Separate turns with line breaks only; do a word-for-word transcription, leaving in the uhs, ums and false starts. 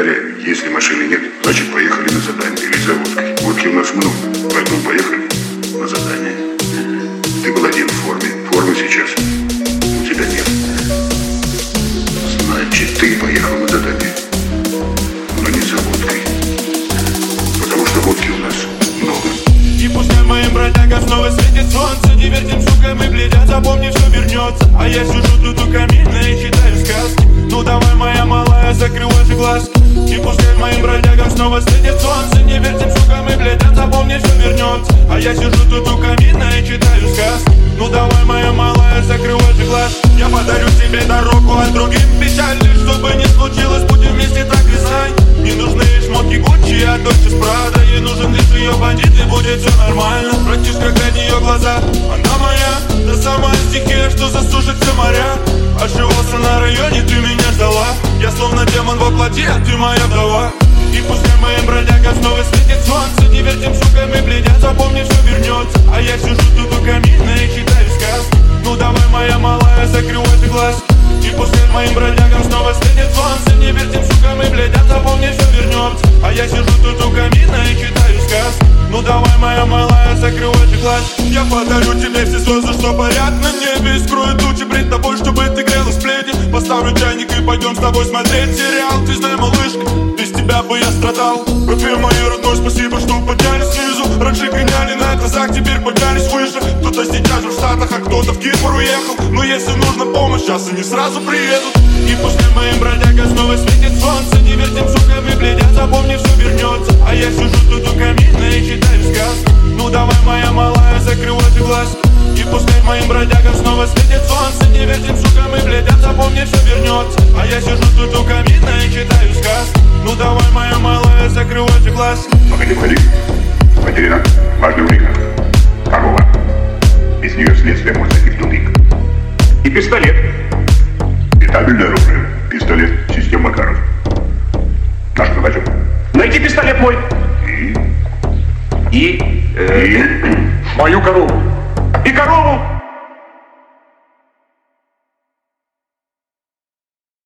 Повторяю, если машины нет, значит поехали на задание или за водкой. Водки у нас много, поэтому поехали на задание. Ты был один в форме. Формы сейчас у тебя нет. Значит, ты поехал на задание. Но не за водкой. Потому что водки у нас много.
И пускай моим бродягам снова светит солнце, не вертим шуками, глядят, запомни, все вернется. А я сижу тут у камина и читаю сказки. Ну давай, моя малая, закрывай же глазки. И пускай моим бродягам снова светит солнце, не вертим шуками, глядят, запомни, все вернется. А я сижу тут у камина и читаю сказки. Ну давай, моя малая, закрывай же глазки. Я подарю тебе дорогу, а другим печаль. Лишь чтобы не случилось, будем вместе, так и знай. Не нужны шмотки Гуччи, а Дольче с Прадо. Ей нужен лишь ее бандит, и будет все нормально. Братишка, глядь ее глаза, она моя. Та самая стихия, что засушит все моря. Ошивался на районе, ты меня ждала. Я словно демон во плоти, а ты моя вдова. И пускай моим бродягам снова светит солнце, не вертим шуками, глядят, запомни, все вернется. А я сижу тут у камина и читаю сказки. Ну давай, моя малая, закрывай ты глазки. И пускай моим бродягам снова светит солнце, не вертим шуками, глядят, запомни, все вернется. А я сижу тут у камина и читаю сказки. Ну давай, моя малая, закрывай ты глазки. Я подарю тебе все слезы, что парят на небе. И скрою тучи пред тобой, чтобы ты грелась в пледе. Поставлю чайник и пойдем с тобой смотреть сериал. Ты знай, малышка, без тебя бы я страдал. Родной мой родной, спасибо, что подняли снизу. Раньше гоняли на глазах, теперь поднялись выше. Кто-то сейчас в Штатах, а кто-то в Кипр уехал. Но если нужна помощь, сейчас они сразу приедут. И пускай моим бродягам снова светит солнце, не вертим шуками, глядят, запомни, все вернется. А я сижу тут у камина и читаю сказки. Ну давай, моя малая, закрывай ты глазки. И пускай моим бродягам снова светит солнце, не вертим шуками, глядят, запомни, все вернется. А я сижу тут у камина и читаю сказки. Ну давай, моя малая, закрывай ты глазки.
Погоди, погоди. Потеряна важная улика. Корова. Без нее следствие может зайти в тупик. И пистолет. И табельное оружие. Пистолет системы Макаров. Наш задача.
Найти пистолет мой.
И...
И... Э,
И...
мою корову. И корову.